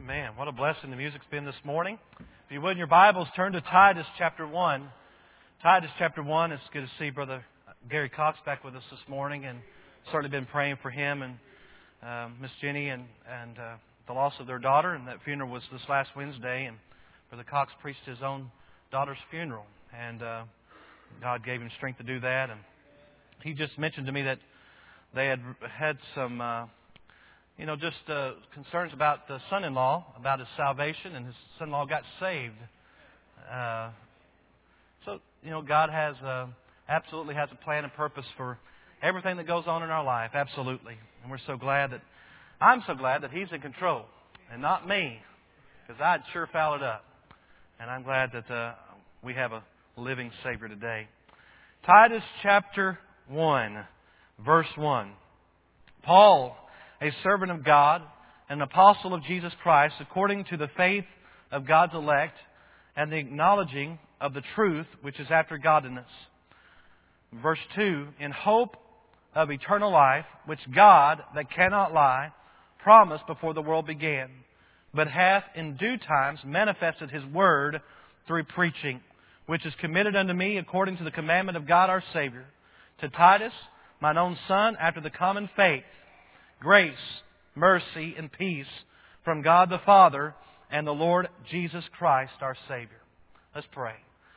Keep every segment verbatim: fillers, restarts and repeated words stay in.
Amen. What a blessing the music's been this morning. If you would, in your Bibles, turn to Titus chapter one. Titus chapter one. It's good to see Brother Gary Cox back with us this morning, and certainly been praying for him and uh, Miss Jenny and, and uh, the loss of their daughter. And that funeral was this last Wednesday, and Brother Cox preached his own daughter's funeral. And uh, God gave him strength to do that. And he just mentioned to me that they had had some... Uh, You know, just uh, concerns about the son-in-law, about his salvation, and his son-in-law got saved. Uh, so, you know, God has uh, absolutely has a plan and purpose for everything that goes on in our life, absolutely. And we're so glad that, I'm so glad that He's in control, and not me, because I'd sure foul it up. And I'm glad that uh, we have a living Savior today. Titus chapter one, verse one. Paul, a servant of God, an apostle of Jesus Christ, according to the faith of God's elect, and the acknowledging of the truth which is after godliness. Verse two, in hope of eternal life, which God, that cannot lie, promised before the world began, but hath in due times manifested His word through preaching, which is committed unto me according to the commandment of God our Savior. To Titus, mine own son, after the common faith, grace, mercy, and peace from God the Father and the Lord Jesus Christ, our Savior. Let's pray.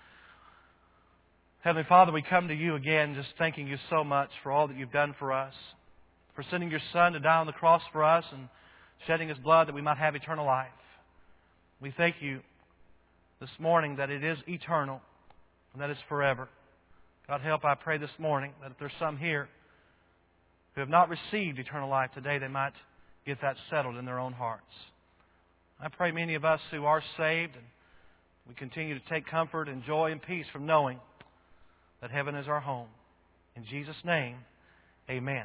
Heavenly Father, we come to You again just thanking You so much for all that You've done for us, for sending Your Son to die on the cross for us and shedding His blood that we might have eternal life. We thank You this morning that it is eternal and that it's forever. God, help, I pray this morning, that if there's some here who have not received eternal life today, they might get that settled in their own hearts. I pray many of us who are saved, and we continue to take comfort and joy and peace from knowing that heaven is our home. In Jesus' name, amen.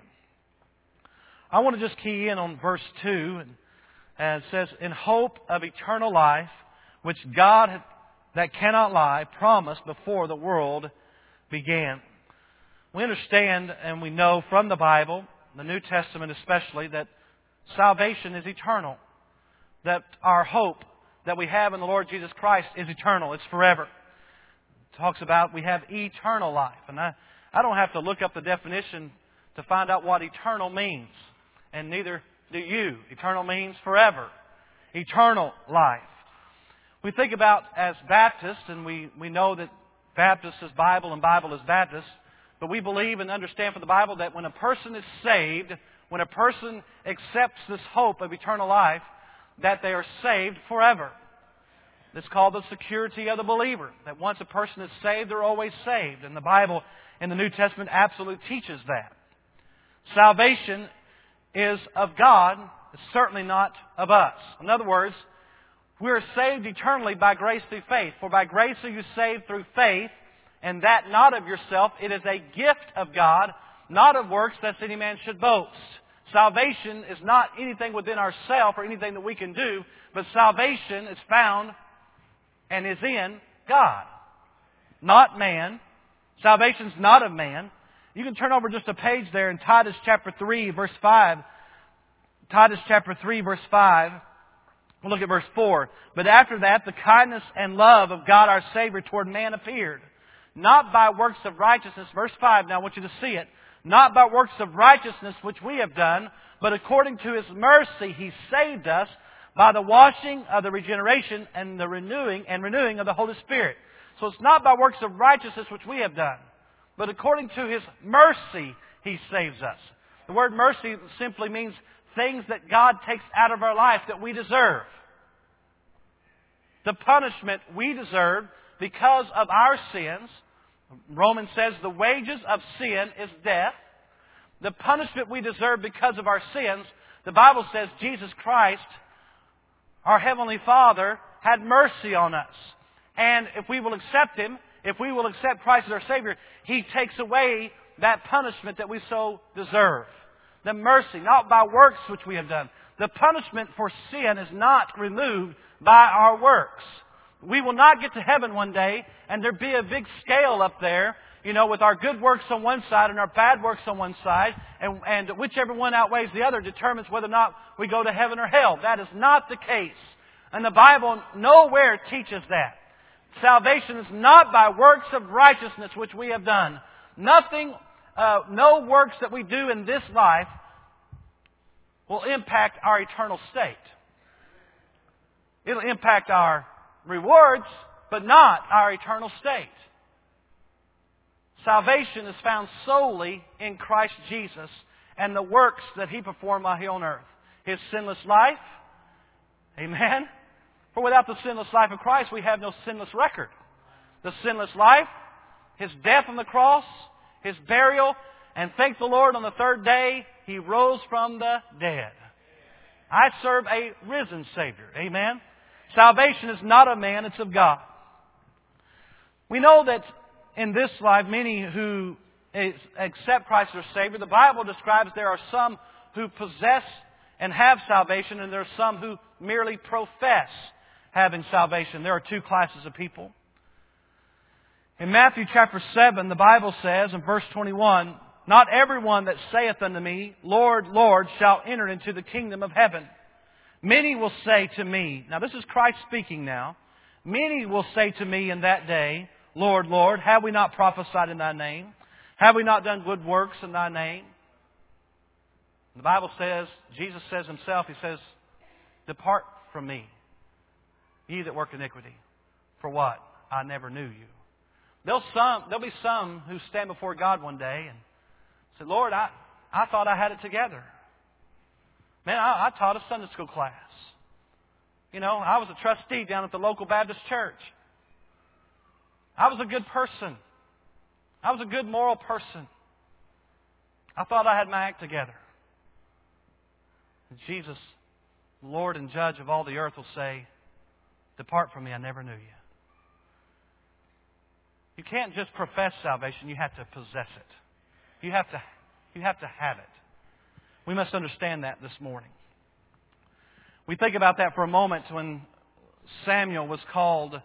I want to just key in on verse two, and, and it says, in hope of eternal life, which God that cannot lie promised before the world began. We understand and we know from the Bible, the New Testament especially, that salvation is eternal. That our hope that we have in the Lord Jesus Christ is eternal. It's forever. It talks about we have eternal life. And I, I don't have to look up the definition to find out what eternal means. And neither do you. Eternal means forever. Eternal life. We think about as Baptists, and we, we know that Baptist is Bible and Bible is Baptist. But we believe and understand from the Bible that when a person is saved, when a person accepts this hope of eternal life, that they are saved forever. It's called the security of the believer. That once a person is saved, they're always saved. And the Bible in the New Testament absolutely teaches that. Salvation is of God. It's certainly not of us. In other words, we're saved eternally by grace through faith. For by grace are you saved through faith, and that not of yourself. It is a gift of God, not of works, lest any man should boast. Salvation is not anything within ourselves or anything that we can do, but salvation is found and is in God, not man. Salvation is not of man. You can turn over just a page there in Titus chapter three, verse five. Titus chapter three, verse five. We'll look at verse four. But after that, the kindness and love of God our Savior toward man appeared, not by works of righteousness. Verse five, now I want you to see it. Not by works of righteousness which we have done, but according to His mercy He saved us by the washing of the regeneration and the renewing and renewing of the Holy Spirit. So it's not by works of righteousness which we have done, but according to His mercy He saves us. The word mercy simply means things that God takes out of our life that we deserve. The punishment we deserve because of our sins. Romans says the wages of sin is death. The punishment we deserve because of our sins, the Bible says Jesus Christ, our Heavenly Father, had mercy on us. And if we will accept Him, if we will accept Christ as our Savior, He takes away that punishment that we so deserve. The mercy, not by works which we have done. The punishment for sin is not removed by our works. We will not get to heaven one day and there be a big scale up there, you know, with our good works on one side and our bad works on one side, and, and whichever one outweighs the other determines whether or not we go to heaven or hell. That is not the case. And the Bible nowhere teaches that. Salvation is not by works of righteousness which we have done. Nothing, uh, no works that we do in this life will impact our eternal state. It'll impact our rewards, but not our eternal state. Salvation is found solely in Christ Jesus and the works that He performed while He on earth. His sinless life. Amen. For without the sinless life of Christ, we have no sinless record. The sinless life, His death on the cross, His burial, and thank the Lord, on the third day, He rose from the dead. I serve a risen Savior. Amen. Salvation is not of man, it's of God. We know that in this life, many who accept Christ as their Savior, the Bible describes there are some who possess and have salvation, and there are some who merely profess having salvation. There are two classes of people. In Matthew chapter seven, the Bible says in verse twenty-one, "Not everyone that saith unto me, Lord, Lord, shall enter into the kingdom of heaven. Many will say to me," now this is Christ speaking now, "Many will say to me in that day, Lord, Lord, have we not prophesied in Thy name? Have we not done good works in Thy name?" The Bible says, Jesus says Himself, He says, "Depart from me, ye that work iniquity. For what? I never knew you." There'll, some, there'll be some who stand before God one day and say, "Lord, I, I thought I had it together. Man, I, I taught a Sunday school class. You know, I was a trustee down at the local Baptist church. I was a good person. I was a good moral person. I thought I had my act together." And Jesus, Lord and Judge of all the earth, will say, "Depart from me, I never knew you." You can't just profess salvation, you have to possess it. You have to, you have to have it. We must understand that this morning. We think about that for a moment when Samuel was called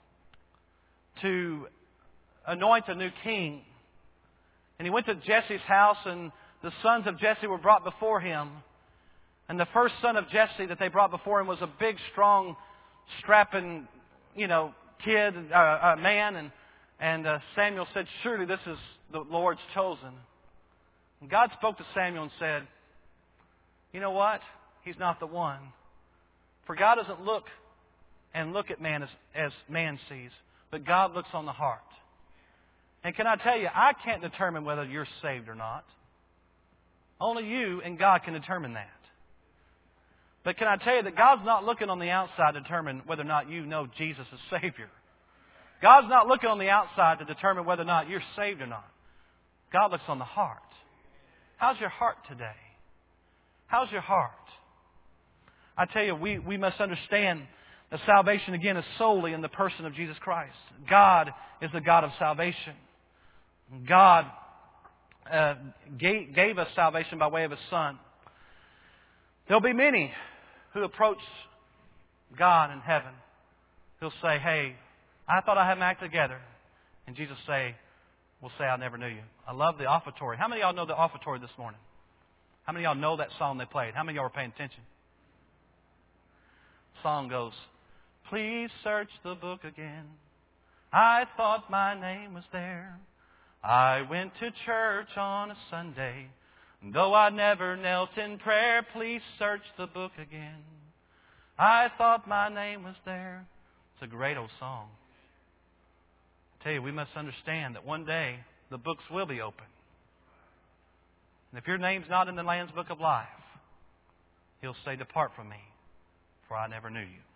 to anoint a new king. And he went to Jesse's house, and the sons of Jesse were brought before him. And the first son of Jesse that they brought before him was a big, strong, strapping, you know, kid, uh, uh, man. And, and uh, Samuel said, "Surely this is the Lord's chosen." And God spoke to Samuel and said, "You know what? He's not the one. For God doesn't look and look at man as, as man sees, but God looks on the heart." And can I tell you, I can't determine whether you're saved or not. Only you and God can determine that. But can I tell you that God's not looking on the outside to determine whether or not you know Jesus as Savior. God's not looking on the outside to determine whether or not you're saved or not. God looks on the heart. How's your heart today? How's your heart? I tell you, we, we must understand that salvation, again, is solely in the person of Jesus Christ. God is the God of salvation. God uh, gave, gave us salvation by way of His Son. There'll be many who approach God in heaven. He'll say, "Hey, I thought I had my act together." And Jesus say, will say, "I never knew you." I love the offertory. How many of y'all know the offertory this morning? How many of y'all know that song they played? How many of y'all were paying attention? The song goes, "Please search the book again. I thought my name was there. I went to church on a Sunday. Though I never knelt in prayer, please search the book again. I thought my name was there." It's a great old song. I tell you, we must understand that one day the books will be open. And if your name's not in the Lamb's Book of Life, He'll say, "Depart from me, for I never knew you."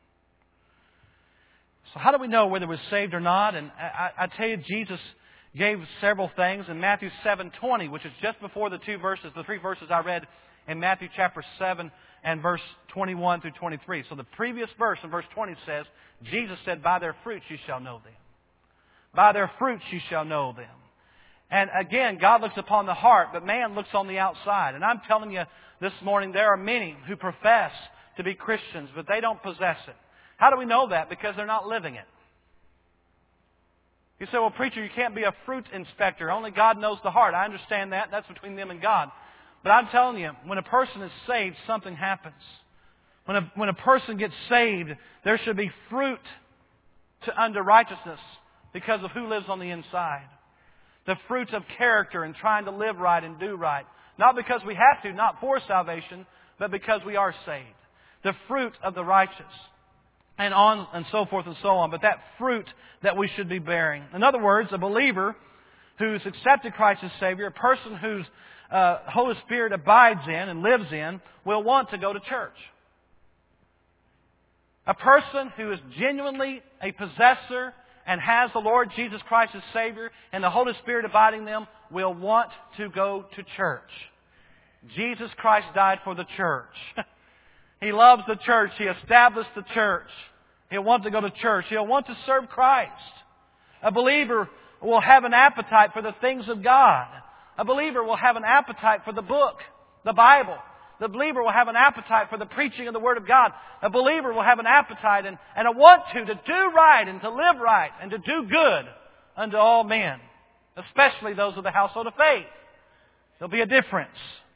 So how do we know whether we're saved or not? And I, I tell you, Jesus gave several things in Matthew seven twenty, which is just before the two verses, the three verses I read in Matthew chapter seven and verse twenty-one through twenty-three. So the previous verse in verse twenty says, Jesus said, "By their fruits you shall know them. By their fruits you shall know them." And again, God looks upon the heart, but man looks on the outside. And I'm telling you this morning, there are many who profess to be Christians, but they don't possess it. How do we know that? Because they're not living it. You say, "Well, preacher, you can't be a fruit inspector. Only God knows the heart." I understand that. That's between them and God. But I'm telling you, when a person is saved, something happens. When a, when a person gets saved, there should be fruit to unto righteousness because of who lives on the inside. The fruit of character and trying to live right and do right. Not because we have to, not for salvation, but because we are saved. The fruit of the righteous. And on and so forth and so on. But that fruit that we should be bearing. In other words, a believer who's accepted Christ as Savior, a person whose uh, Holy Spirit abides in and lives in, will want to go to church. A person who is genuinely a possessor and has the Lord Jesus Christ as Savior and the Holy Spirit abiding in them will want to go to church. Jesus Christ died for the church. He loves the church. He established the church. He'll want to go to church. He'll want to serve Christ. A believer will have an appetite for the things of God. A believer will have an appetite for the book, the Bible. The believer will have an appetite for the preaching of the Word of God. A believer will have an appetite and, and a want to, to do right and to live right and to do good unto all men, especially those of the household of faith. There'll be a difference.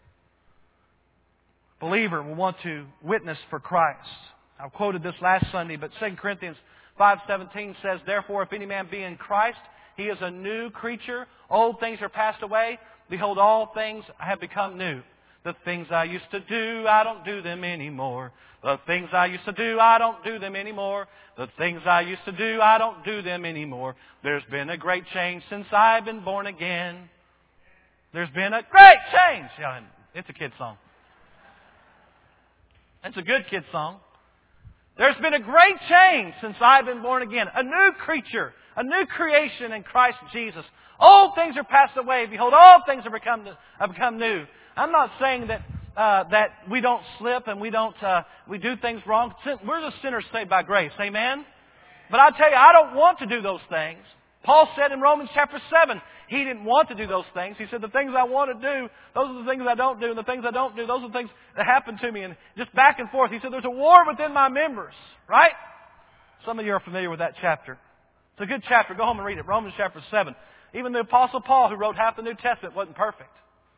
A believer will want to witness for Christ. I've quoted this last Sunday, but Second Corinthians five seventeen says, "Therefore, if any man be in Christ, he is a new creature. Old things are passed away. Behold, all things have become new. The things I used to do, I don't do them anymore. The things I used to do, I don't do them anymore. The things I used to do, I don't do them anymore. There's been a great change since I've been born again." There's been a great change. Yeah, it's a kid's song. It's a good kid's song. There's been a great change since I've been born again. A new creature, a new creation in Christ Jesus. Old things are passed away. Behold, all things have become, have become new. I'm not saying that uh, that we don't slip and we don't uh, we do things wrong. We're just sinners saved by grace. Amen? But I tell you, I don't want to do those things. Paul said in Romans chapter seven, he didn't want to do those things. He said, the things I want to do, those are the things I don't do. And the things I don't do, those are the things that happen to me. And just back and forth. He said, there's a war within my members. Right? Some of you are familiar with that chapter. It's a good chapter. Go home and read it. Romans chapter seven. Even the Apostle Paul, who wrote half the New Testament, wasn't perfect.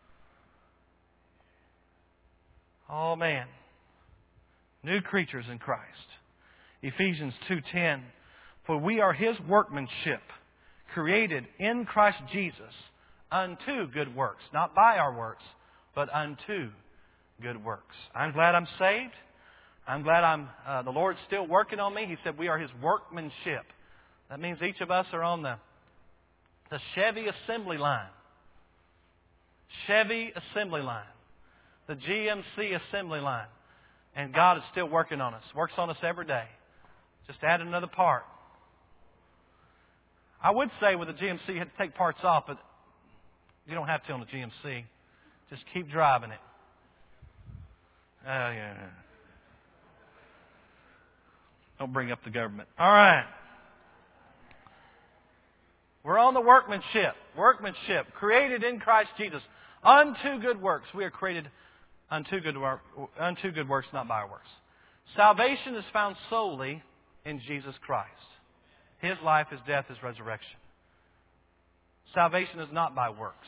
Oh, man. New creatures in Christ. Ephesians two ten. For we are His workmanship, created in Christ Jesus unto good works. Not by our works, but unto good works. I'm glad I'm saved. I'm glad I'm uh, the Lord's still working on me. He said we are His workmanship. That means each of us are on the, the Chevy assembly line. Chevy assembly line. The G M C assembly line. And God is still working on us. Works on us every day. Just add another part. I would say with the G M C you had to take parts off, but you don't have to on the G M C. Just keep driving it. Oh, yeah. Don't bring up the government. All right. We're on the workmanship. Workmanship. Created in Christ Jesus. Unto good works. We are created unto good, work, unto good works, not by our works. Salvation is found solely in Jesus Christ. His life, His death, His resurrection. Salvation is not by works.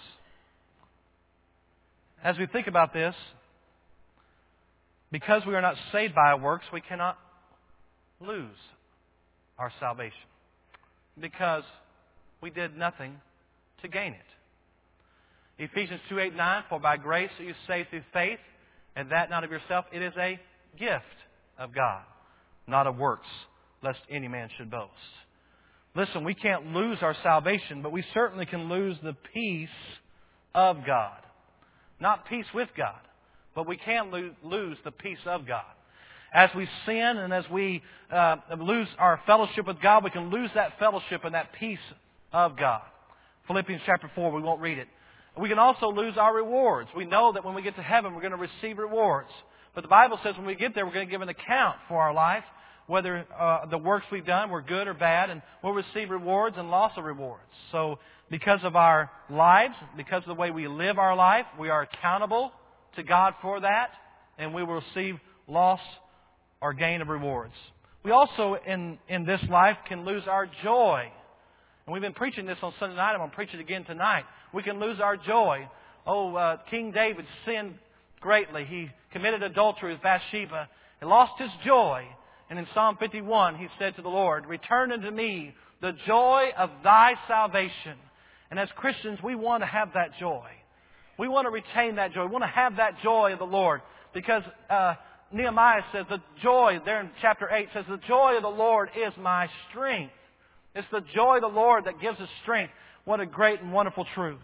As we think about this, because we are not saved by our works, we cannot lose our salvation. Because we did nothing to gain it. Ephesians two eight nine, for by grace are you saved through faith, and that not of yourself. It is a gift of God, not of works, lest any man should boast. Listen, we can't lose our salvation, but we certainly can lose the peace of God. Not peace with God, but we can lo- lose the peace of God. As we sin and as we uh, lose our fellowship with God, we can lose that fellowship and that peace of God. Philippians chapter four, we won't read it. We can also lose our rewards. We know that when we get to heaven, we're going to receive rewards. But the Bible says when we get there, we're going to give an account for our life, whether uh, the works we've done were good or bad, and we'll receive rewards and loss of rewards. So because of our lives, because of the way we live our life, we are accountable to God for that, and we will receive loss or gain of rewards. We also, in, in this life, can lose our joy. And we've been preaching this on Sunday night. I'm going to preach it again tonight. We can lose our joy. Oh, uh, King David sinned greatly. He committed adultery with Bathsheba. He lost his joy. And in Psalm fifty-one, he said to the Lord, return unto me the joy of thy salvation. And as Christians, we want to have that joy. We want to retain that joy. We want to have that joy of the Lord. Because uh, Nehemiah says the joy, there in chapter eight, says the joy of the Lord is my strength. It's the joy of the Lord that gives us strength. What a great and wonderful truth.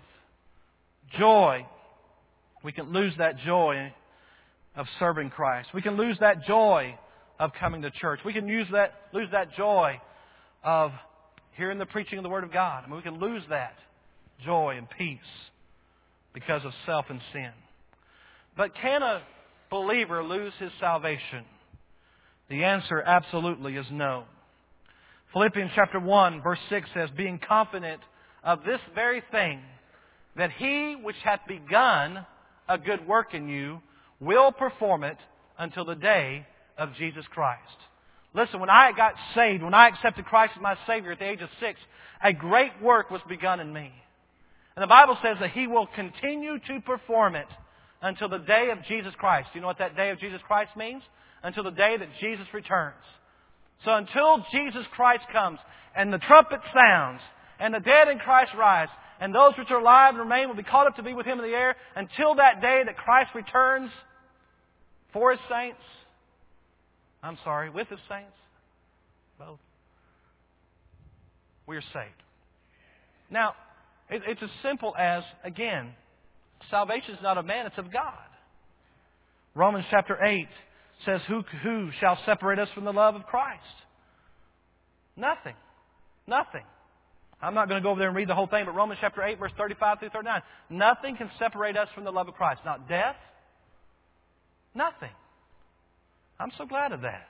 Joy. We can lose that joy of serving Christ. We can lose that joy of coming to church. We can use that, lose that joy of hearing the preaching of the Word of God. I mean, we can lose that joy and peace because of self and sin. But can a believer lose his salvation? The answer absolutely is no. Philippians chapter one, verse six says, being confident of this very thing, that He which hath begun a good work in you will perform it until the day of Jesus Christ. Listen, when I got saved, when I accepted Christ as my Savior at the age of six, a great work was begun in me. And the Bible says that He will continue to perform it until the day of Jesus Christ. Do you know what that day of Jesus Christ means? Until the day that Jesus returns. So until Jesus Christ comes and the trumpet sounds and the dead in Christ rise and those which are alive and remain will be caught up to be with Him in the air, until that day that Christ returns for His saints, I'm sorry, with His saints, both, we are saved. Now, it, it's as simple as, again, salvation is not of man, it's of God. Romans chapter eight says, who, who shall separate us from the love of Christ? Nothing. Nothing. I'm not going to go over there and read the whole thing, but Romans chapter eight, verse thirty-five through thirty-nine. Nothing can separate us from the love of Christ. Not death. Nothing. I'm so glad of that.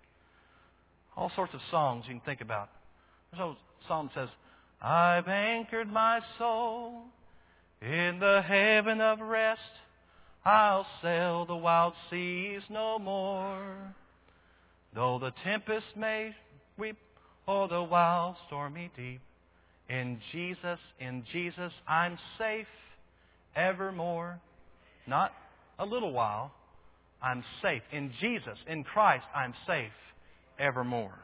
All sorts of songs you can think about. There's a song that says, I've anchored my soul in the haven of rest. I'll sail the wild seas no more. Though the tempest may sweep o'er the wild stormy deep, in Jesus, in Jesus, I'm safe evermore. Not a little while. I'm safe. In Jesus, in Christ, I'm safe evermore.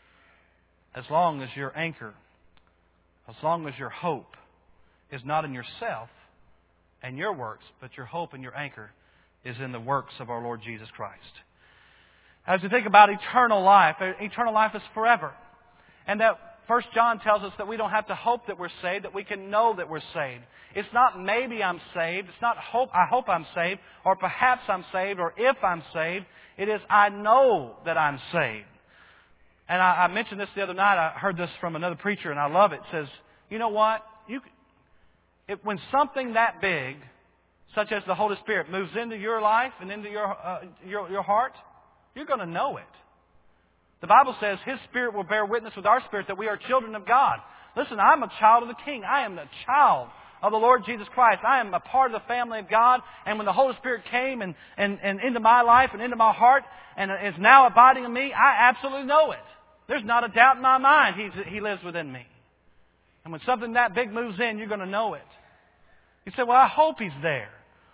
As long as your anchor, as long as your hope is not in yourself and your works, but your hope and your anchor is in the works of our Lord Jesus Christ. As we think about eternal life, eternal life is forever. And that First John tells us that we don't have to hope that we're saved, that we can know that we're saved. It's not maybe I'm saved. It's not hope, I hope I'm saved, or perhaps I'm saved, or if I'm saved. It is I know that I'm saved. And I, I mentioned this the other night. I heard this from another preacher, and I love it. It says, you know what? You, it, when something that big, such as the Holy Spirit, moves into your life and into your, uh, your, your heart, you're going to know it. The Bible says His Spirit will bear witness with our spirit that we are children of God. Listen, I'm a child of the King. I am the child of the Lord Jesus Christ. I am a part of the family of God. And when the Holy Spirit came and, and, and into my life and into my heart and is now abiding in me, I absolutely know it. There's not a doubt in my mind He's, He lives within me. And when something that big moves in, you're going to know it. You say, well, I hope He's there.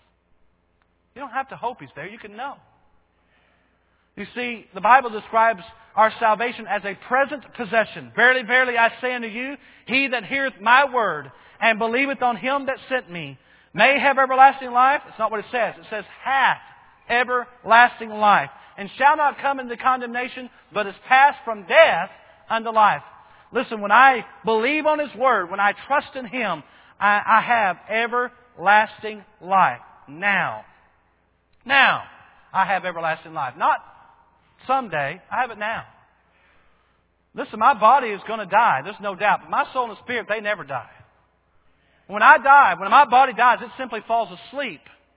You don't have to hope He's there. You can know. You see, the Bible describes our salvation as a present possession. Verily, verily, I say unto you, he that heareth my word and believeth on Him that sent me may have everlasting life. It's not what it says. It says hath everlasting life, and shall not come into condemnation, but is passed from death unto life. Listen, when I believe on His word, when I trust in Him, I, I have everlasting life. Now. Now, I have everlasting life. Not someday. I have it now. Listen, my body is going to die. There's no doubt. But my soul and spirit, they never die. When I die, when my body dies, it simply falls asleep.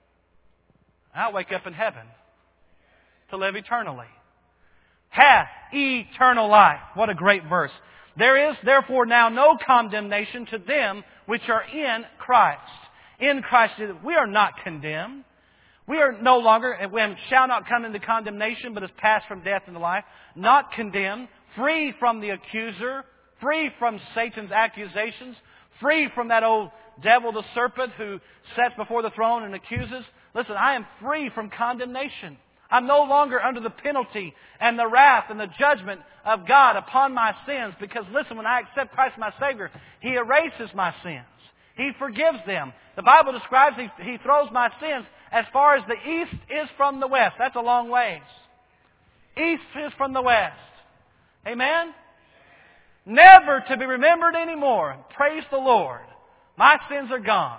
I'll wake up in heaven to live eternally. Hath eternal life. What a great verse. There is therefore now no condemnation to them which are in Christ. In Christ, we are not condemned. We are no longer, and we shall not come into condemnation, but is passed from death into life. Not condemned, free from the accuser, free from Satan's accusations, free from that old devil, the serpent, who sits before the throne and accuses. Listen, I am free from condemnation. I'm no longer under the penalty and the wrath and the judgment of God upon my sins. Because listen, when I accept Christ as my Savior, He erases my sins. He forgives them. The Bible describes He, he throws my sins as far as the east is from the west. That's a long ways. East is from the west. Amen? Never to be remembered anymore. Praise the Lord. My sins are gone.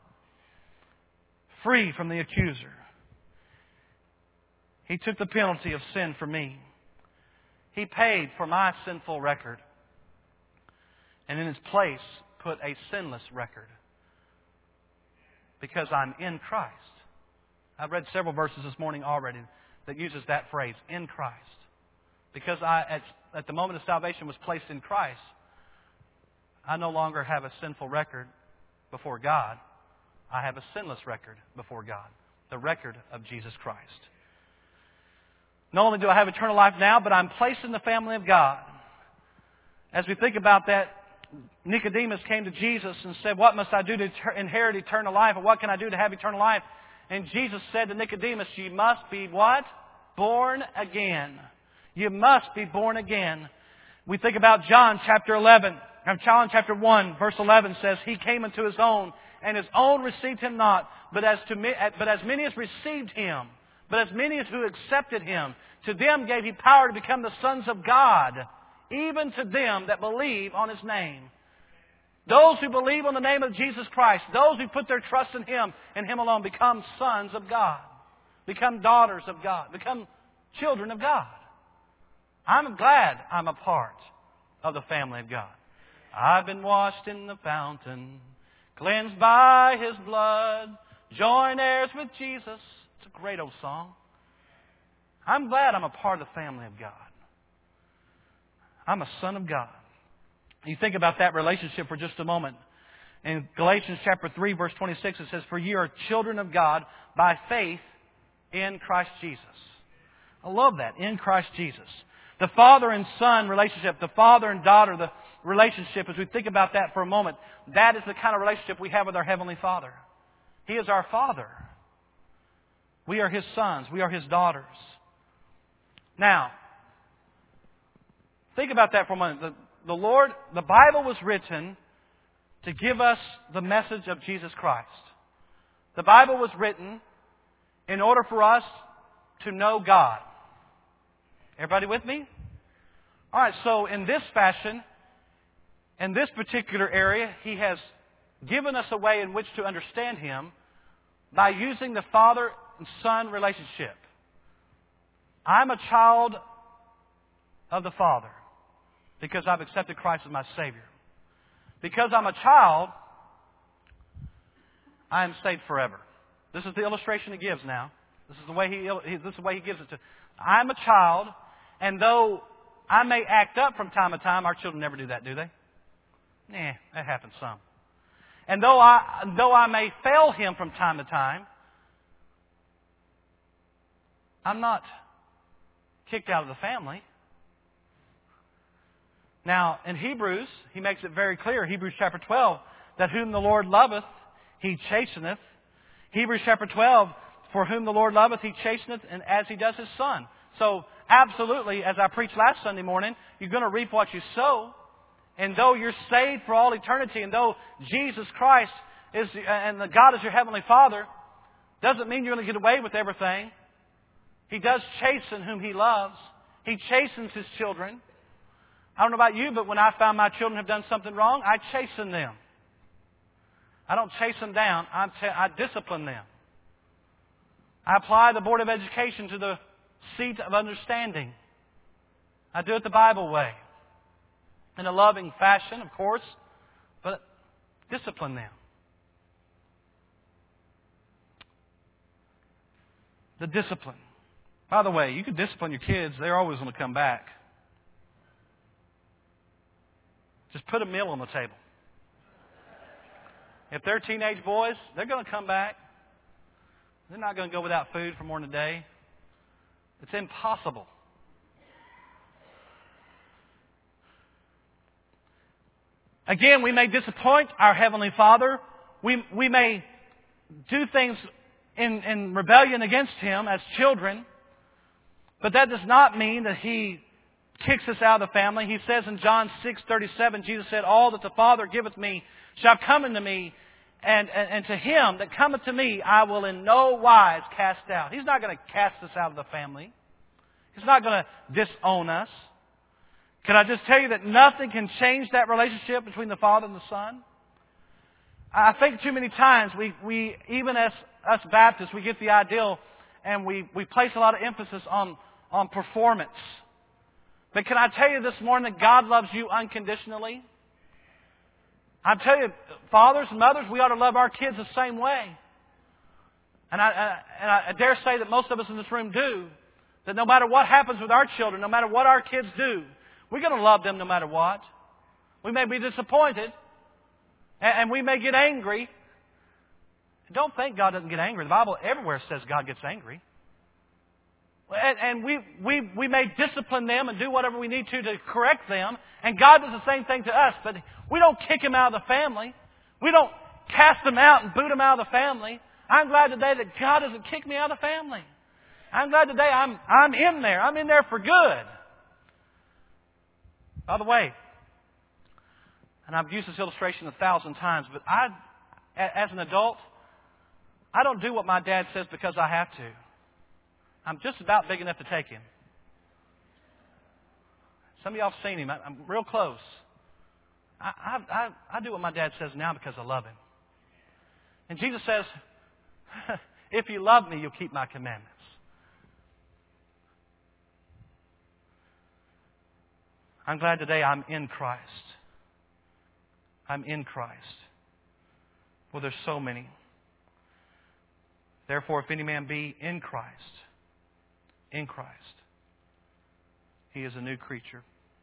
Free from the accuser. He took the penalty of sin for me. He paid for my sinful record. And in His place put a sinless record. Because I'm in Christ. I've read several verses this morning already that uses that phrase, in Christ. Because I, at, at the moment of salvation, was placed in Christ, I no longer have a sinful record before God. I have a sinless record before God. The record of Jesus Christ. Not only do I have eternal life now, but I'm placed in the family of God. As we think about that, Nicodemus came to Jesus and said, what must I do to inherit eternal life? Or what can I do to have eternal life? And Jesus said to Nicodemus, you must be what? Born again. You must be born again. We think about John chapter eleven. John chapter one, verse eleven says, He came unto His own, and His own received Him not. But as, to me, but as many as received Him, but as many as who accepted Him, to them gave He power to become the sons of God, even to them that believe on His name. Those who believe on the name of Jesus Christ, those who put their trust in Him and Him alone, become sons of God, become daughters of God, become children of God. I'm glad I'm a part of the family of God. I've been washed in the fountain, cleansed by His blood, joint heirs with Jesus. It's a great old song. I'm glad I'm a part of the family of God. I'm a son of God. You think about that relationship for just a moment. In Galatians chapter three, verse twenty-six, it says, for ye are children of God by faith in Christ Jesus. I love that, in Christ Jesus. The father and son relationship, the father and daughter, the relationship, as we think about that for a moment, that is the kind of relationship we have with our Heavenly Father. He is our Father. We are His sons. We are His daughters. Now, think about that for a moment. The, the Lord, the Bible was written to give us the message of Jesus Christ. The Bible was written in order for us to know God. Everybody with me? All right, so in this fashion, in this particular area, He has given us a way in which to understand Him by using the father and son relationship. I'm a child of the Father because I've accepted Christ as my Savior. Because I'm a child, I am saved forever. This is the illustration He gives now. This is the way He, this is the way He gives it to. I'm a child, and though I may act up from time to time, our children never do that, do they? Nah, that happens some. And though I, though I may fail Him from time to time, I'm not kicked out of the family. Now, in Hebrews, he makes it very clear, Hebrews chapter twelve, that whom the Lord loveth, He chasteneth. Hebrews chapter twelve, for whom the Lord loveth, He chasteneth, and as He does His Son. So, absolutely, as I preached last Sunday morning, you're going to reap what you sow. And though you're saved for all eternity, and though Jesus Christ is, and God is your Heavenly Father, doesn't mean you're going to get away with everything. He does chasten whom He loves. He chastens His children. I don't know about you, but when I found my children have done something wrong, I chasten them. I don't chase them down. I, t- I discipline them. I apply the Board of Education to the seat of understanding. I do it the Bible way. In a loving fashion, of course, but discipline them. The discipline. By the way, you can discipline your kids. They're always going to come back. Just put a meal on the table. If they're teenage boys, they're going to come back. They're not going to go without food for more than a day. It's impossible. Again, we may disappoint our Heavenly Father. We, we may do things in, in rebellion against Him as children. But that does not mean that He kicks us out of the family. He says in John six thirty-seven, Jesus said, all that the Father giveth me shall come unto me, and, and, and to him that cometh to me I will in no wise cast out. He's not going to cast us out of the family. He's not going to disown us. Can I just tell you that nothing can change that relationship between the Father and the Son? I think too many times we, we even as us Baptists, we get the ideal and we, we place a lot of emphasis on, on performance. But can I tell you this morning that God loves you unconditionally? I tell you, fathers and mothers, we ought to love our kids the same way. And I, and I dare say that most of us in this room do. That no matter what happens with our children, no matter what our kids do, we're going to love them no matter what. We may be disappointed. And we may get angry. Don't think God doesn't get angry. The Bible everywhere says God gets angry. And, and we, we, we may discipline them and do whatever we need to to correct them. And God does the same thing to us. But we don't kick them out of the family. We don't cast them out and boot them out of the family. I'm glad today that God doesn't kick me out of the family. I'm glad today I'm, I'm in there. I'm in there for good. By the way, and I've used this illustration a thousand times, but I, as an adult, I don't do what my dad says because I have to. I'm just about big enough to take him. Some of y'all have seen him. I'm real close. I, I, I, I do what my dad says now because I love him. And Jesus says, if you love me, you'll keep my commandments. I'm glad today I'm in Christ. I'm in Christ. Well, there's so many. Therefore, if any man be in Christ, in Christ, he is a new creature.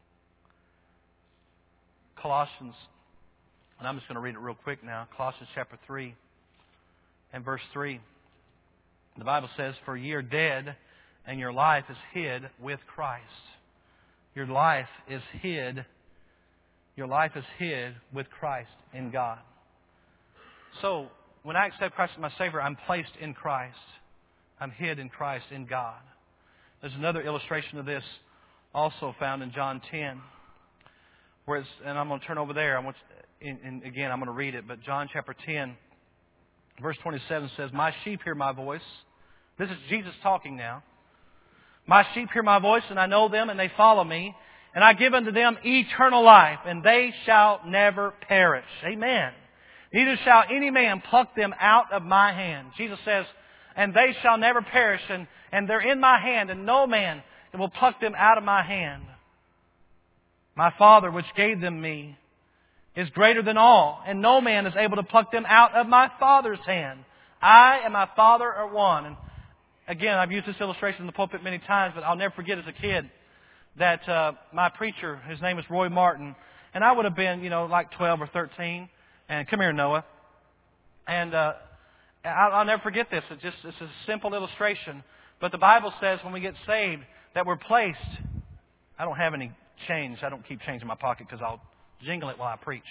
Colossians, and I'm just going to read it real quick now. Colossians chapter three and verse three. The Bible says, for ye are dead, and your life is hid with Christ. Your life is hid. Your life is hid with Christ in God. So, when I accept Christ as my Savior, I'm placed in Christ. I'm hid in Christ in God. There's another illustration of this also found in John ten. Where it's, and I'm going to turn over there. I want to, and, and again, I'm going to read it. But John chapter ten, verse twenty-seven says, my sheep hear my voice. This is Jesus talking now. My sheep hear my voice, and I know them, and they follow me. And I give unto them eternal life, and they shall never perish. Amen. Neither shall any man pluck them out of my hand. Jesus says, and they shall never perish, and, and they're in my hand, and no man will pluck them out of my hand. My Father, which gave them me, is greater than all, and no man is able to pluck them out of my Father's hand. I and my Father are one. And again, I've used this illustration in the pulpit many times, but I'll never forget as a kid that uh, my preacher, his name is Roy Martin, and I would have been, you know, like twelve or thirteen. And come here, Noah. And uh, I'll, I'll never forget this. It's just it's a simple illustration. But the Bible says when we get saved that we're placed. I don't have any change. I don't keep change in my pocket because I'll jingle it while I preach.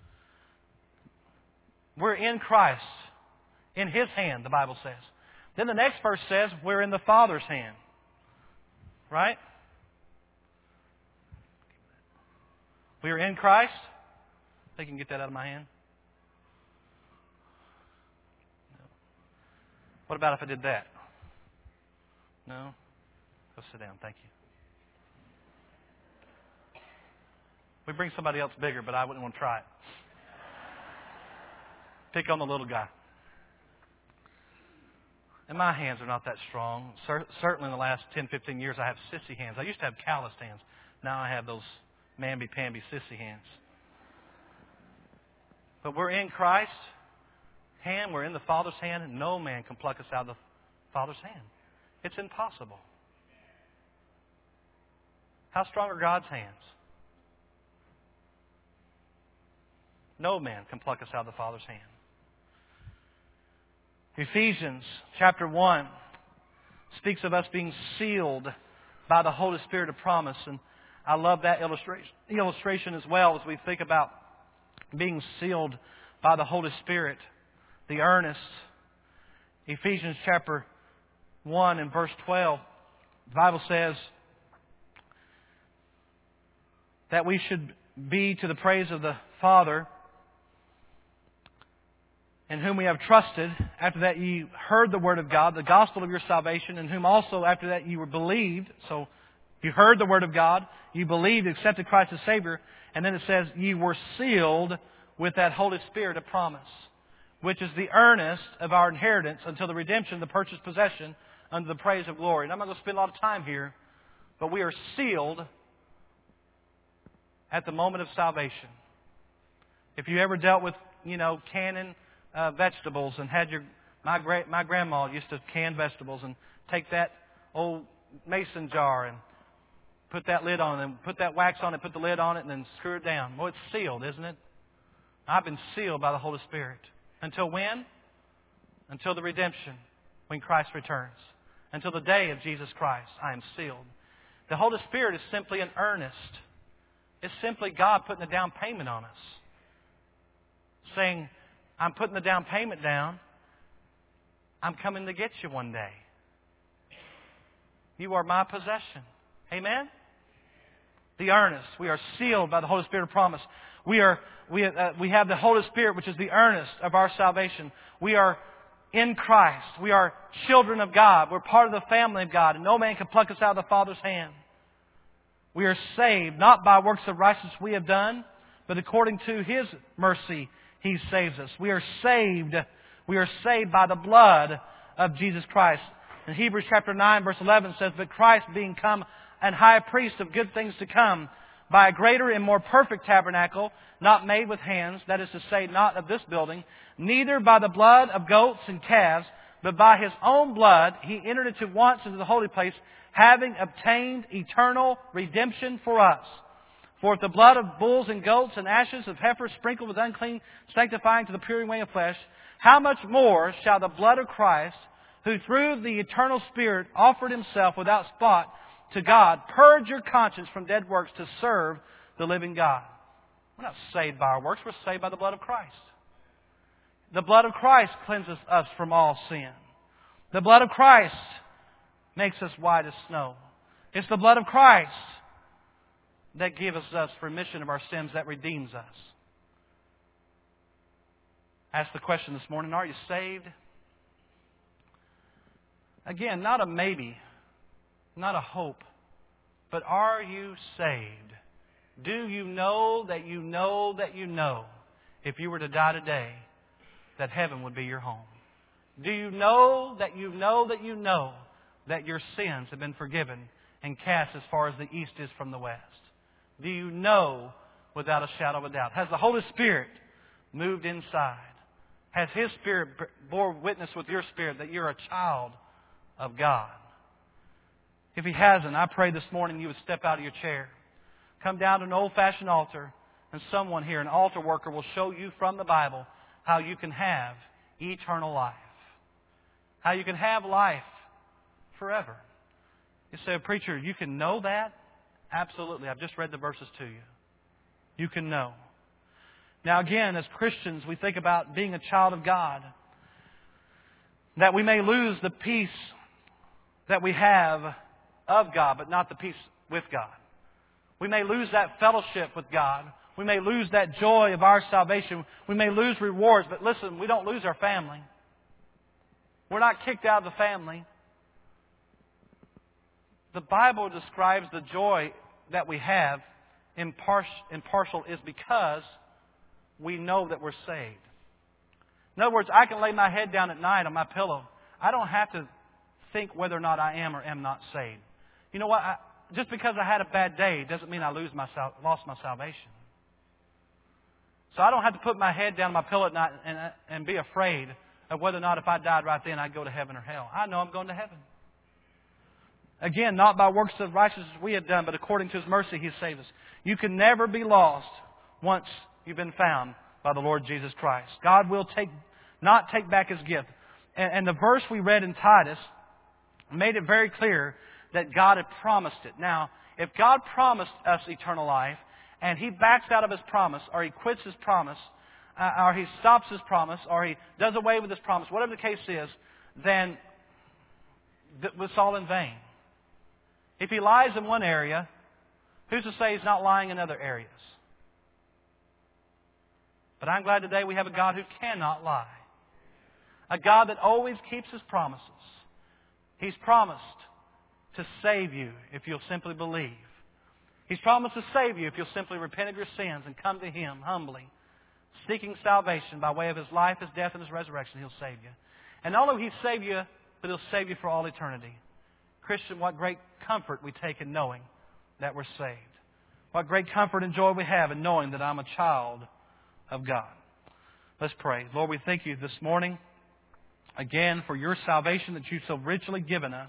We're in Christ, in His hand, the Bible says. Then the next verse says we're in the Father's hand. Right? We are in Christ. I think you can get that out of my hand. No. What about if I did that? No? Go sit down. Thank you. We bring somebody else bigger, but I wouldn't want to try it. Pick on the little guy. And my hands are not that strong. Cer- certainly in the last ten, fifteen years, I have sissy hands. I used to have calloused hands. Now I have those mamby-pamby sissy hands. But we're in Christ's hand. We're in the Father's hand, and no man can pluck us out of the Father's hand. It's impossible. How strong are God's hands? No man can pluck us out of the Father's hand. Ephesians chapter one speaks of us being sealed by the Holy Spirit of promise. And I love that illustration, illustration as well as we think about being sealed by the Holy Spirit, the earnest. Ephesians chapter one and verse twelve The Bible says that we should be to the praise of the Father, in whom we have trusted. After that ye heard the word of God, the gospel of your salvation, in whom also after that you were believed. So you heard the word of God, you believed, accepted Christ as Savior, and then it says ye were sealed with that Holy Spirit of promise, which is the earnest of our inheritance until the redemption of the purchased possession unto the praise of glory. And I'm not going to spend a lot of time here, but we are sealed at the moment of salvation. If you ever dealt with, you know, canning uh, vegetables and had your, my gra- my grandma used to can vegetables and take that old mason jar and put that lid on it and put that wax on it, put the lid on it, and then screw it down. Well, it's sealed, isn't it? I've been sealed by the Holy Spirit. Until when? Until the redemption, when Christ returns. Until the day of Jesus Christ, I am sealed. The Holy Spirit is simply an earnest. It's simply God putting a down payment on us. Saying, I'm putting the down payment down. I'm coming to get you one day. You are my possession. Amen? The earnest. We are sealed by the Holy Spirit of promise. We are we uh, we have the Holy Spirit, which is the earnest of our salvation. We are in Christ. We are children of God. We're part of the family of God, and no man can pluck us out of the Father's hand. We are saved not by works of righteousness we have done, but according to His mercy He saves us. We are saved. We are saved by the blood of Jesus Christ. In Hebrews chapter nine, verse eleven says, but Christ being come and high priest of good things to come, by a greater and more perfect tabernacle, not made with hands, that is to say, not of this building, neither by the blood of goats and calves, but by His own blood He entered into once into the holy place, having obtained eternal redemption for us. For if the blood of bulls and goats and ashes of heifers sprinkled with unclean, sanctifying to the purifying way of flesh, how much more shall the blood of Christ, who through the eternal Spirit offered Himself without spot to God, purge your conscience from dead works to serve the living God. We're not saved by our works. We're saved by the blood of Christ. The blood of Christ cleanses us from all sin. The blood of Christ makes us white as snow. It's the blood of Christ that gives us remission of our sins, that redeems us. Ask the question this morning, are you saved? Again, not a maybe, not a hope, but are you saved? Do you know that you know that you know, if you were to die today, that heaven would be your home? Do you know that you know that you know that your sins have been forgiven and cast as far as the east is from the west? Do you know without a shadow of a doubt? Has the Holy Spirit moved inside? Has His Spirit bore witness with your spirit that you're a child of God? If He hasn't, I pray this morning you would step out of your chair. Come down to an old-fashioned altar, and someone here, an altar worker, will show you from the Bible how you can have eternal life. How you can have life forever. You say, preacher, you can know that? Absolutely. I've just read the verses to you. You can know. Now again, as Christians, we think about being a child of God, that we may lose the peace that we have of God, but not the peace with God. We may lose that fellowship with God. We may lose that joy of our salvation. We may lose rewards, but listen, we don't lose our family. We're not kicked out of the family. The Bible describes the joy that we have in partial is because we know that we're saved. In other words, I can lay my head down at night on my pillow. I don't have to think whether or not I am or am not saved. You know what? I, just because I had a bad day doesn't mean I lose my lost my salvation. So I don't have to put my head down on my pillow at night and, and be afraid of whether or not if I died right then I'd go to heaven or hell. I know I'm going to heaven. Again, not by works of righteousness we have done, but according to His mercy He saved us. You can never be lost once you've been found by the Lord Jesus Christ. God will take not take back His gift. And, and the verse we read in Titus made it very clear that God had promised it. Now, if God promised us eternal life, and He backs out of His promise, or He quits His promise, uh, or He stops His promise, or He does away with His promise, whatever the case is, then th- it's all in vain. If he lies in one area, who's to say he's not lying in other areas? But I'm glad today we have a God who cannot lie. A God that always keeps His promises. He's promised to save you if you'll simply believe. He's promised to save you if you'll simply repent of your sins and come to Him humbly, seeking salvation by way of His life, His death, and His resurrection. He'll save you. And not only will He save you, but He'll save you for all eternity. Christian, what great comfort we take in knowing that we're saved. What great comfort and joy we have in knowing that I'm a child of God. Let's pray. Lord, we thank You this morning again for Your salvation that You've so richly given us.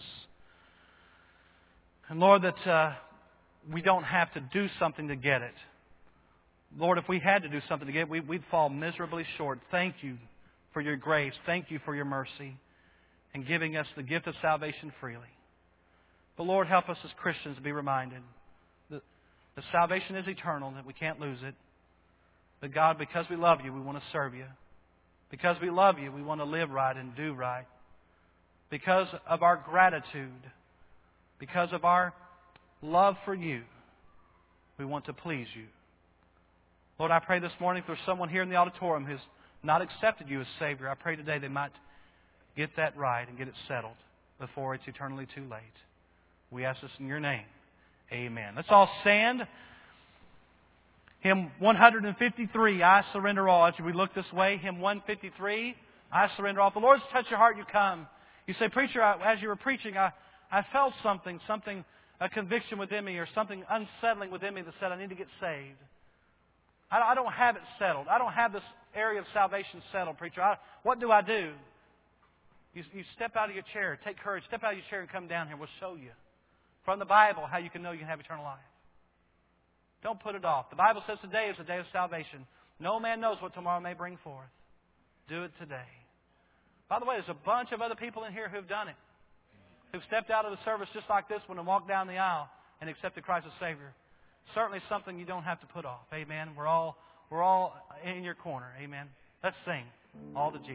And Lord, that uh, we don't have to do something to get it. Lord, if we had to do something to get it, we, we'd fall miserably short. Thank You for Your grace. Thank You for Your mercy in giving us the gift of salvation freely. But Lord, help us as Christians to be reminded that, that salvation is eternal, that we can't lose it. But God, because we love You, we want to serve You. Because we love You, we want to live right and do right. Because of our gratitude, because of our love for You, we want to please You. Lord, I pray this morning if there's someone here in the auditorium who's not accepted You as Savior, I pray today they might get that right and get it settled before it's eternally too late. We ask this in Your name. Amen. Let's all stand. Hymn one fifty-three, I Surrender All. As we look this way, hymn one fifty-three, I Surrender All. If the Lord's touched your heart, you come. You say, Preacher, I, as you were preaching, I, I felt something, something, a conviction within me or something unsettling within me that said I need to get saved. I, I don't have it settled. I don't have this area of salvation settled, preacher. I, what do I do? You, you step out of your chair. Take courage. Step out of your chair and come down here. We'll show you from the Bible how you can know you can have eternal life. Don't put it off. The Bible says today is the day of salvation. No man knows what tomorrow may bring forth. Do it today. By the way, there's a bunch of other people in here who've done it. Who've stepped out of the service just like this one and walked down the aisle and accepted Christ as Savior. Certainly something you don't have to put off. Amen. We're all, we're all in your corner. Amen. Let's sing all to Jesus.